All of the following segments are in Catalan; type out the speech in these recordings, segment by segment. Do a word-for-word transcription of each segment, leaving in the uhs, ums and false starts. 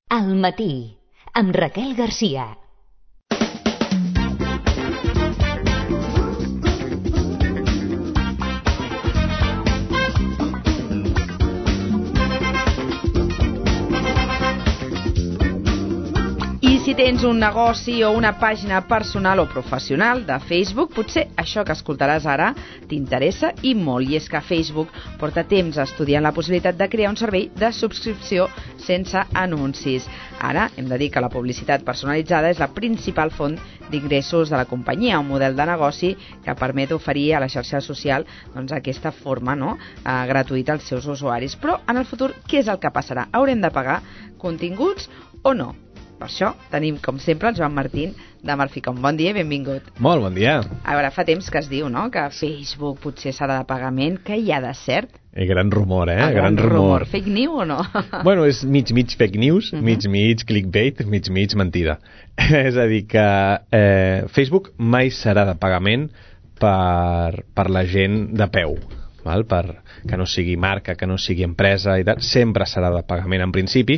Al matí, amb Raquel Garcia. Si tens un negoci o una pàgina personal o professional de Facebook, potser això que escoltaràs ara t'interessa i molt. I és que Facebook porta temps estudiant la possibilitat de crear un servei de subscripció sense anuncis. Ara hem de dir que la publicitat personalitzada és la principal font d'ingressos de la companyia, un model de negoci que permet oferir a la xarxa social doncs, aquesta forma no? eh, gratuïta als seus usuaris. Però en el futur, què és el que passarà? Haurem de pagar continguts o no? Per això tenim, com sempre, el Joan Martín de Marficom. Bon dia i benvingut. Molt bon dia. A veure, fa temps que es diu, no?, que Facebook potser serà de pagament. Què hi ha de cert? Eh, gran rumor, eh? El gran, gran rumor. rumor. Fake news o no? Bueno, és mig-mig fake news, uh-huh. mig-mig clickbait, mig-mig mentida. És a dir, que eh, Facebook mai serà de pagament per, per la gent de peu. Val? Per que no sigui marca, que no sigui empresa i tal, sempre serà de pagament en principi,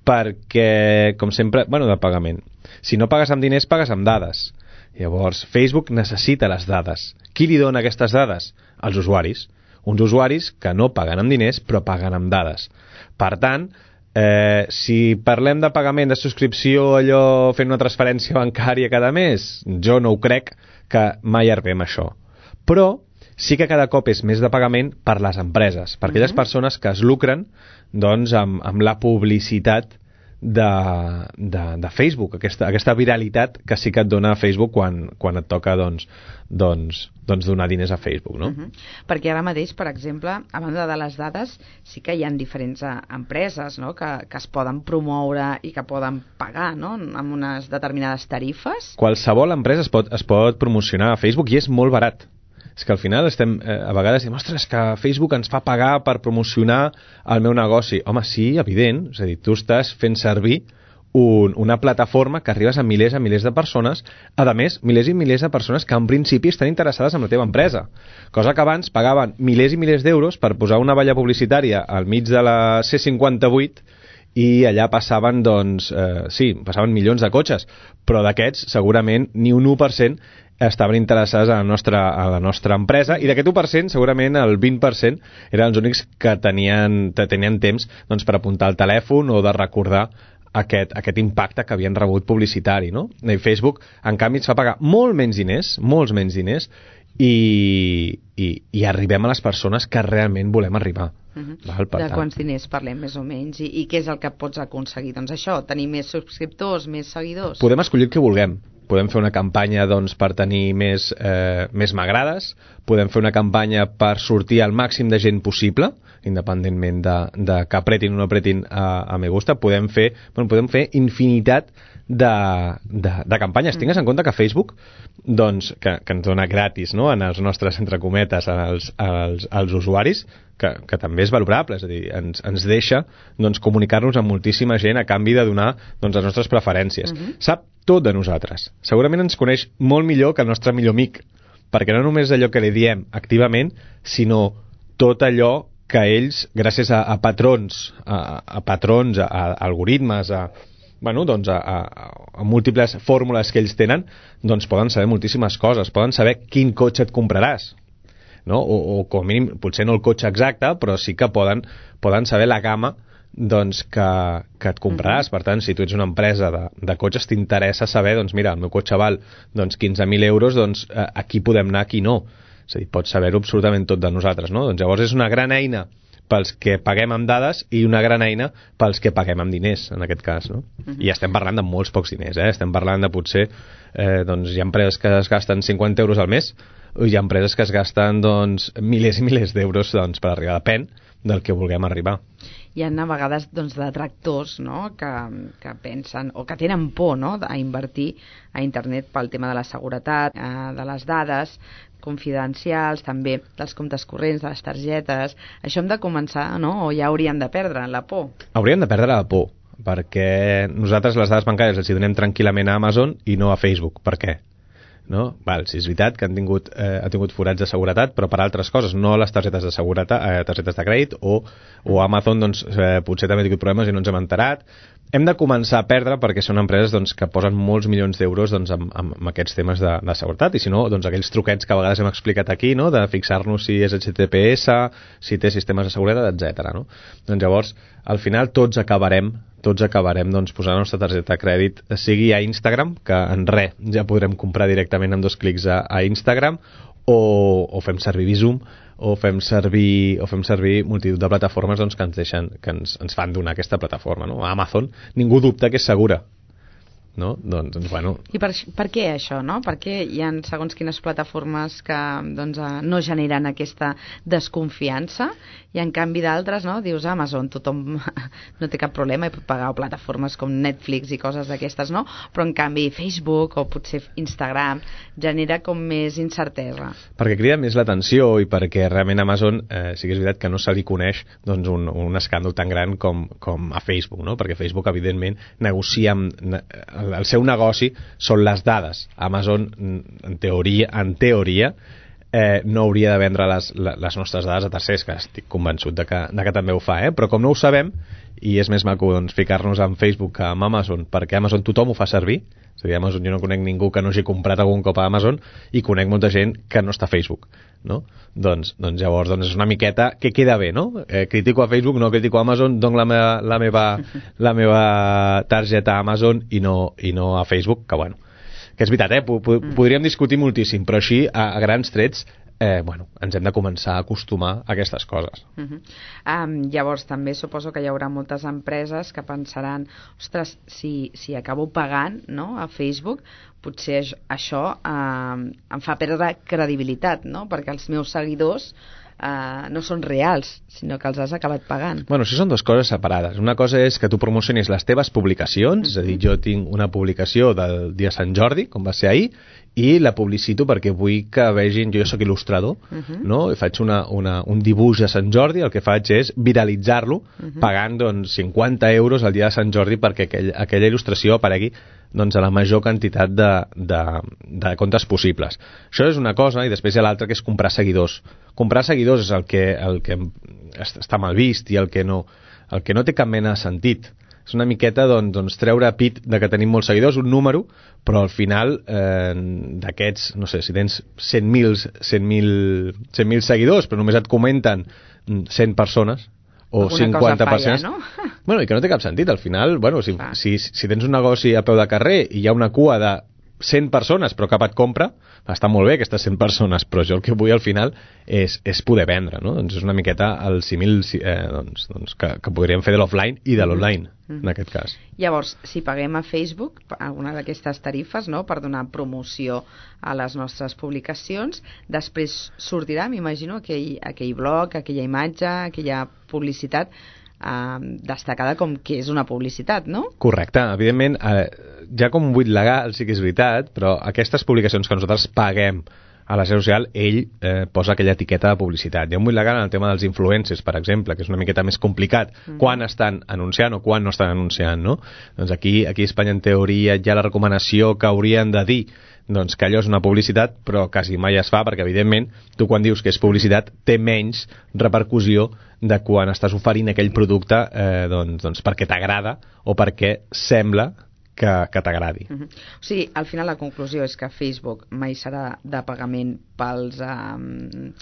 perquè, com sempre, bueno, de pagament. Si no pagues amb diners, pagues amb dades. Llavors, Facebook necessita les dades. Qui li dona aquestes dades? Els usuaris. Uns usuaris que no paguen amb diners, però paguen amb dades. Per tant, eh, si parlem de pagament de subscripció, allò fent una transferència bancària cada mes, jo no ho crec que mai arribem a això. Però sí que cada cop és més de pagament per les empreses, per aquelles uh-huh. persones que es lucren doncs, amb, amb la publicitat de, de, de Facebook, aquesta, aquesta viralitat que sí que et dona Facebook quan, quan et toca doncs, doncs, doncs donar diners a Facebook. No? Uh-huh. Perquè ara mateix, per exemple, a banda de les dades, sí que hi ha diferents uh, empreses no? que, que es poden promoure i que poden pagar no? amb unes determinades tarifes. Qualsevol empresa es pot, es pot promocionar a Facebook i és molt barat. És que al final estem, eh, a vegades diem, ostres, que Facebook ens fa pagar per promocionar el meu negoci. Home, sí, evident, és a dir, tu estàs fent servir un, una plataforma que arribes a milers i milers de persones, a més, milers i milers de persones que en principi estan interessades en la teva empresa. Cosa que abans pagaven milers i milers d'euros per posar una valla publicitària al mig de la C cinquanta-vuit i allà passaven, doncs, eh, sí, passaven milions de cotxes, però d'aquests segurament ni un u per cent estaven interessats a la nostra, a la nostra empresa, i d'aquest u per cent segurament el vint per cent eren els únics que tenien, que tenien temps doncs, per apuntar el telèfon o de recordar aquest, aquest impacte que havien rebut publicitari. No? I Facebook, en canvi, ens fa pagar molt menys diners, molts menys diners, i, i, i arribem a les persones que realment volem arribar. Uh-huh. Val, de tant. Quants diners parlem, més o menys? I, I què és el que pots aconseguir? Doncs això, tenir més subscriptors, més seguidors? Podem escollir el que vulguem. Podem fer una campanya doncs, per tenir més, eh, més m'agrades, podem fer una campanya per sortir al màxim de gent possible, independentment de, de que apretin o no apretin a, a me gusta, podem fer, bueno, podem fer infinitat de, de, de campanyes. Mm. Tingues en compte que Facebook, doncs, que, que ens dona gratis no? en els nostres, entre cometes, als, als, als usuaris, que, que també és valorable, és a dir, ens, ens deixa doncs, comunicar-nos amb moltíssima gent a canvi de donar doncs, les nostres preferències. Mm-hmm. Sap tot de nosaltres. Segurament ens coneix molt millor que el nostre millor amic, perquè no només allò que li diem activament, sinó tot allò que ells, gràcies a, a patrons, a, a patrons, a, a algoritmes, a, bueno, doncs a, a, a múltiples fórmules que ells tenen, doncs poden saber moltíssimes coses, poden saber quin cotxe et compraràs. No? O, o com a mínim, potser no el cotxe exacte, però sí que poden, poden saber la gamma doncs, que, que et compraràs. Per tant, si tu ets una empresa de, de cotxes, t'interessa saber, doncs mira, el meu cotxe val doncs, quinze mil euros, doncs aquí podem anar, aquí no. És a dir, pots saber-ho absolutament tot de nosaltres, no? Doncs llavors és una gran eina pels que paguem amb dades i una gran eina pels que paguem amb diners, en aquest cas, no? Uh-huh. I estem parlant de molts pocs diners, eh? Estem parlant de potser, eh, doncs hi ha empreses que es gasten cinquanta euros al mes, hi ha empreses que es gasten doncs, milers i milers d'euros doncs, per arribar, depèn del que vulguem arribar. Hi ha a vegades doncs, detractors no? que, que pensen o que tenen por no? a invertir a internet pel tema de la seguretat, eh, de les dades confidencials, també dels comptes corrents, de les targetes. Això hem de començar, no? O ja hauríem de perdre la por? Hauríem de perdre la por, perquè nosaltres les dades bancàries les hi donem tranquil·lament a Amazon i no a Facebook. Per què? no? Val, sí, és veritat que han tingut, eh, ha tingut forats de seguretat, però per altres coses, no les targetes de seguretat, eh, targetes de crèdit, o, o Amazon doncs, eh, potser també ha tingut problemes i no ens hem enterat. Hem de començar a perdre perquè són empreses doncs, que posen molts milions d'euros doncs, amb, amb, amb aquests temes de, de seguretat, i si no, doncs, aquells truquets que a vegades hem explicat aquí, no? De fixar-nos si és H T T P S, si té sistemes de seguretat, etcètera. No? Doncs llavors, al final tots acabarem tots acabarem doncs, posant la nostra targeta de crèdit, sigui a Instagram, que en res ja podrem comprar directament amb dos clics a, a Instagram, o, o fem servir Bizum, o fem servir, o fem servir multitud de plataformes doncs, que ens deixen, que ens, ens fan donar aquesta plataforma. No? Amazon, ningú dubta que és segura. No? Doncs, doncs, bueno... I per, per què això, no? Per què hi ha segons quines plataformes que doncs, no generen aquesta desconfiança i en canvi d'altres, no? Dius Amazon, tothom no té cap problema i pot pagar o plataformes com Netflix i coses d'aquestes, no? Però en canvi Facebook o potser Instagram genera com més incertesa. Perquè crida més l'atenció i perquè realment Amazon eh, sí que és veritat que no se li coneix doncs, un, un escàndol tan gran com, com a Facebook, no? Perquè Facebook evidentment negocia amb, el, el seu negoci són les dades. Amazon en teoria, en teoria Eh, no hauria de vendre les, les nostres dades a tercers, que estic convençut de que, de que també ho fa, eh? Però com no ho sabem, i és més maco doncs, ficar-nos en Facebook que amb Amazon, perquè Amazon tothom ho fa servir, és a dir, Amazon jo no conec ningú que no hagi comprat algun cop a Amazon, i conec molta gent que no està a Facebook, no? Doncs, doncs llavors doncs és una miqueta que queda bé, no? Eh, critico a Facebook, no critico a Amazon, dono la meva, la meva, la meva targeta a Amazon i no, i no a Facebook, que bueno, que és veritat, eh? Podríem discutir moltíssim, però així, a, a grans trets, eh, bueno, ens hem de començar a acostumar a aquestes coses. Uh -huh. um, llavors, també suposo que hi haurà moltes empreses que pensaran, ostres, si, si acabo pagant, no?, a Facebook, potser això uh, em fa perdre credibilitat, no?, perquè els meus seguidors Uh, no són reals, sinó que els has acabat pagant. Bueno, això són dues coses separades. Una cosa és que tu promocionis les teves publicacions, uh-huh. és a dir, jo tinc una publicació del dia Sant Jordi, com va ser ahir, i la publicito perquè vull que vegin, jo soc il·lustrador, uh-huh. no? I faig una, una, un dibuix a Sant Jordi, el que faig és viralitzar-lo, uh-huh. pagant doncs, cinquanta euros al dia de Sant Jordi perquè aquell, aquella il·lustració aparegui doncs, a la major quantitat de, de, de comptes possibles. Això és una cosa, i després hi ha l'altra, que és comprar seguidors. Comprar seguidors és el que, el que està mal vist i el que no, el que no té cap mena de sentit. És una miqueta doncs, doncs, treure pit de que tenim molts seguidors, un número, però al final eh, d'aquests, no sé, si tens cent mil seguidors, però només et comenten cent persones, o alguna cinquanta falla, persones, no? Bueno, i que no té cap sentit. Al final, bueno, si, si, si tens un negoci a peu de carrer i hi ha una cua de cent persones però cap et compra, està molt bé aquestes cent persones, però jo el que vull al final és, és poder vendre, no? Doncs és una miqueta el símil eh, doncs, doncs que, que podríem fer de l'offline i de l'online, mm-hmm. en aquest cas. Llavors, si paguem a Facebook alguna d'aquestes tarifes, no?, per donar promoció a les nostres publicacions, després sortirà, m'imagino, aquell, aquell blog, aquella imatge, aquella publicitat Uh, destacada com que és una publicitat, no? Correcte, evidentment eh, ja com un buit legal sí que és veritat, però aquestes publicacions que nosaltres paguem a la xarxa social, ell eh, posa aquella etiqueta de publicitat. Hi ha un buit legal en el tema dels influencers, per exemple, que és una miqueta més complicat, mm. quan estan anunciant o quan no estan anunciant, no? Doncs aquí, aquí a Espanya en teoria hi ha la recomanació que haurien de dir doncs que allò és una publicitat, però quasi mai es fa, perquè evidentment tu quan dius que és publicitat té menys repercussió de quan estàs oferint aquell producte eh, doncs, doncs perquè t'agrada o perquè sembla que, que t'agradi. Uh-huh. O sigui, al final la conclusió és que Facebook mai serà de pagament pels um,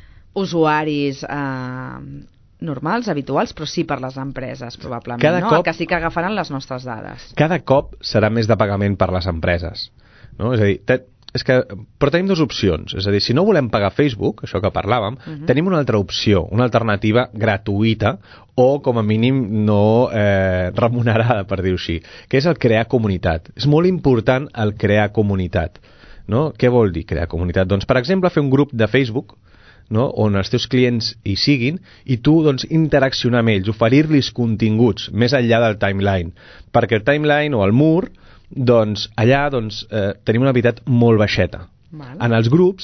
usuaris um, normals, habituals, però sí per les empreses, probablement, cada no? Cop, que sí que agafaran les nostres dades. Cada cop serà més de pagament per les empreses. No? És a dir, te, és que, però tenim dues opcions. És a dir, si no volem pagar Facebook, això que parlàvem, uh-huh. tenim una altra opció, una alternativa gratuïta o, com a mínim, no eh, remunerada, per dir-ho així, que és el crear comunitat. És molt important el crear comunitat. No? Què vol dir crear comunitat? Doncs, per exemple, fer un grup de Facebook, no? On els teus clients hi siguin i tu doncs, interaccionar amb ells, oferir-los continguts més enllà del timeline, perquè el timeline o el mur doncs allà doncs, eh, tenim una habilitat molt baixeta. Val. En els grups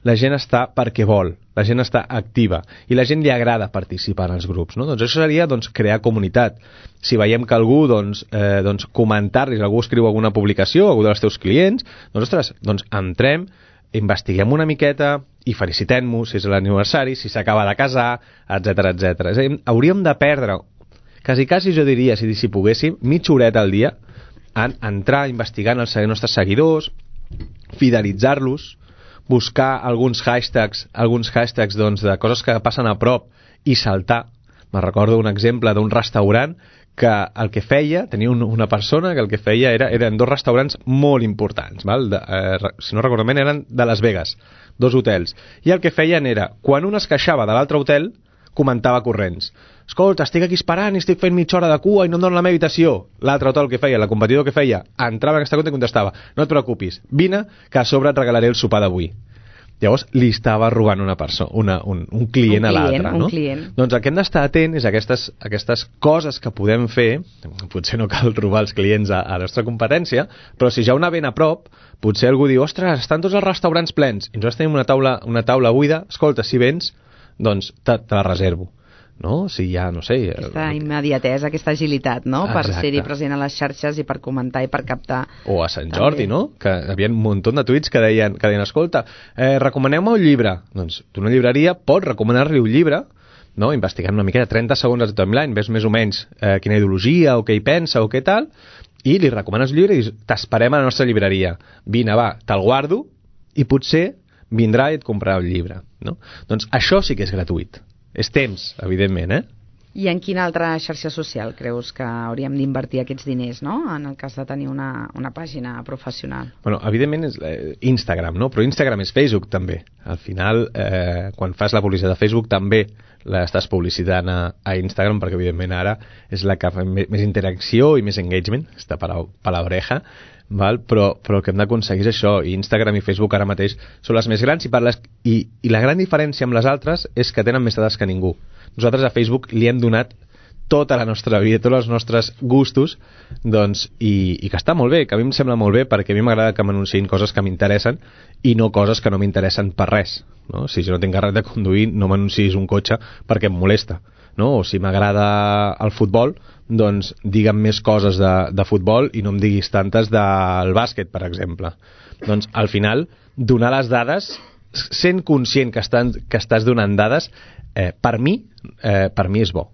la gent està perquè vol, la gent està activa i la gent li agrada participar en els grups, no? Doncs això seria doncs, crear comunitat. Si veiem que algú doncs, eh, doncs, comentar-li, algú escriu alguna publicació, algú dels teus clients, doncs, ostres, doncs entrem, investiguem una miqueta i felicitem-nos si és l'aniversari, si s'acaba de casar, etcètera, etcètera. És a dir, hauríem de perdre, quasi, quasi jo diria, si, si poguéssim, mitja horeta al dia en entrar investigant els nostres seguidors, fidelitzar-los, buscar alguns hashtags, alguns hashtags doncs, de coses que passen a prop i saltar. Me recordo un exemple d'un restaurant que el que feia, tenia un, una persona que el que feia era, eren dos restaurants molt importants, val? De, eh, si no recordo bé, eren de Las Vegas, dos hotels, i el que feien era, quan un es queixava de l'altre hotel, comentava corrents. Escolta, estic aquí esperant i estic fent mitja hora de cua i no em donen la meva habitació. L'altre hotel que feia, la competidor que feia, entrava en aquesta compte i contestava, no et preocupis, vine que a sobre et regalaré el sopar d'avui. Llavors li estava robant una persona, una, un, un client un a l'altre, no? Client. Doncs el que hem d'estar atent és aquestes, aquestes coses que podem fer, potser no cal trobar els clients a, a la nostra competència, però si ja una ben a prop, potser algú diu, ostres, estan tots els restaurants plens, i nosaltres tenim una taula, una taula buida, escolta, si vens, doncs te, te la reservo. No? Si ja, no sé... Aquesta immediatesa, aquesta agilitat, no? Exacte. Per ser-hi present a les xarxes i per comentar i per captar... O a Sant Jordi, també. No? Que hi havia un munt de tuits que deien, que deien escolta, eh, recomaneu-me un llibre. Doncs tu una llibreria pots recomanar-li un llibre, no? Investigant una mica de trenta segons de timeline, ves més o menys eh, quina ideologia o què hi pensa o què tal, i li recomanes el llibre i t'esperem a la nostra llibreria. Vine, va, te'l guardo i potser vindrà i et comprarà el llibre. No? Doncs això sí que és gratuït. És temps, evidentment, eh? I en quina altra xarxa social creus que hauríem d'invertir aquests diners, no? En el cas de tenir una, una pàgina professional. Bueno, evidentment és eh, Instagram, no? Però Instagram és Facebook, també. Al final, eh, quan fas la publicitat de Facebook, també l'estàs publicitant a, a Instagram, perquè evidentment ara és la que fa més interacció i més engagement, està per la oreja, val? Però, però el que hem d'aconseguir és això, i Instagram i Facebook ara mateix són les més grans, i, per les, i, i la gran diferència amb les altres és que tenen més dades que ningú. Nosaltres a Facebook li hem donat tota la nostra vida, tots els nostres gustos, doncs, i, i que està molt bé, que a mi em sembla molt bé, perquè a mi m'agrada que m'anunciïn coses que m'interessen i no coses que no m'interessen per res, no? Si jo no tinc carnet de conduir, no m'anunciïs un cotxe perquè em molesta, no? O si m'agrada el futbol, doncs digue'm més coses de, de futbol i no em diguis tantes del bàsquet, per exemple. Doncs al final, donar les dades, sent conscient que, estan, que estàs donant dades, eh, per mi, eh, per mi és bo.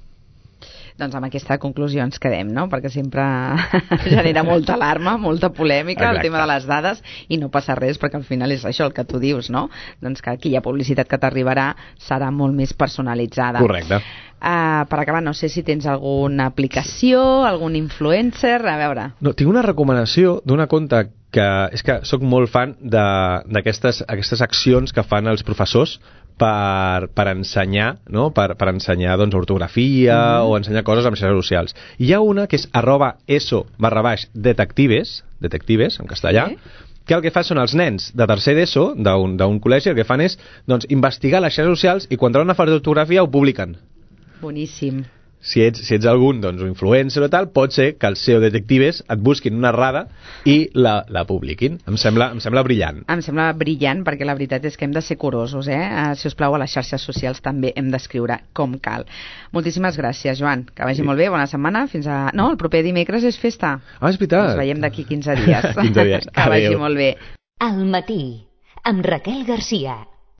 Doncs amb aquesta conclusió ens quedem, no? Perquè sempre genera molta alarma, molta polèmica, exacte, el tema de les dades, i no passa res, perquè al final és això el que tu dius, no? Doncs que aquella publicitat que t'arribarà serà molt més personalitzada. Correcte. Uh, per acabar, no sé si tens alguna aplicació, algun influencer, a veure... No, tinc una recomanació d'una conta que és que sóc molt fan d'aquestes aquestes accions que fan els professors per, per ensenyar, no? per, per ensenyar doncs, ortografia mm-hmm. o ensenyar coses amb xarxes socials. Hi ha una que és arroba eso barra baix detectives, detectives en castellà, sí, que el que fa són els nens de tercer d'ESO d'un col·legi, el que fan és doncs, investigar les xarxes socials i quan troben una falta d'ortografia ho publiquen. Boníssim. Si ets, si ets algun doncs, influencer o tal, pot ser que els S E O detectives et busquin una errada i la, la publiquin. Em sembla, em sembla brillant. Em sembla brillant perquè la veritat és que hem de ser curosos, eh? Uh, si us plau, a les xarxes socials també hem d'escriure com cal. Moltíssimes gràcies, Joan. Que vagi sí. molt bé, bona setmana. Fins a... No, el proper dimecres és festa. Ah, és veritat. Ens veiem d'aquí quinze dies. quinze dies. Que vagi molt bé. Al matí, amb Raquel Garcia.